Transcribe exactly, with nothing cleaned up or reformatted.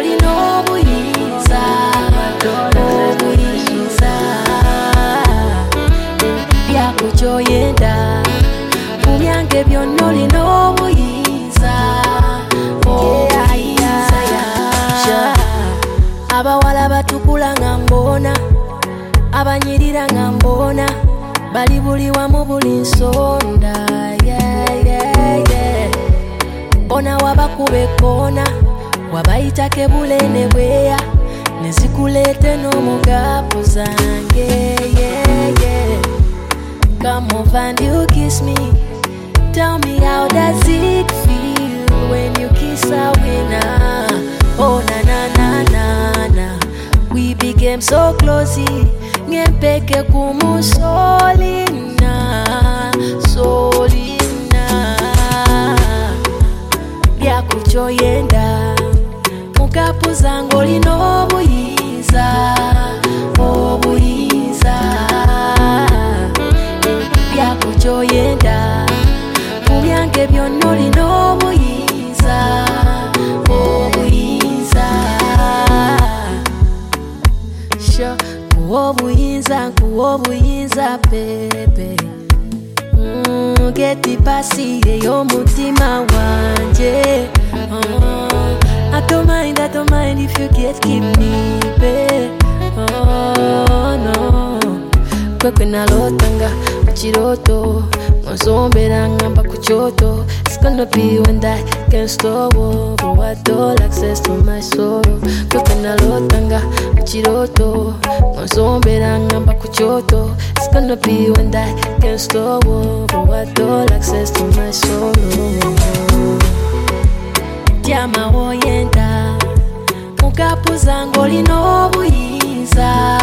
ngolina obuyinza obuyinza byakukyoyenda mu byange byonna olina obuyinza obuyinza abawala batukula nga mbona abanyirira nga mbona bali buli wamu buli nsonda yeah, yeah, yeah. Bona wabakuba ekkoona wabayitako ebulene bweya nezikulete n'omugapu zange yeah, yeah. Come over and you kiss me. Tell me how does it feel when you kiss a winner? Oh na na na na na. We became so close. Ngempeke kumusolina solina. Byakukyoyenda mukapu zange olina obuyinza obuyinza byakukyoyenda mu byange byonna olina obuyinza obuyinza sho kuwa obuyinza nkuwa obuyinza bebe mm, geti pasi ey'omutima wanje oh, I don't mind, I don't mind if you get keep me babe oh no kwekwe nalotanga chiroto Mozombera ngamba kuchoto. It's gonna be when that can stop. But I don't access to my sorrow. Kwekena lotanga chiroto. Mozombera ngamba kuchoto. It's gonna be when that can stop. But I don't access to my sorrow. Tiama oyenda mukapu zange olina obuyinza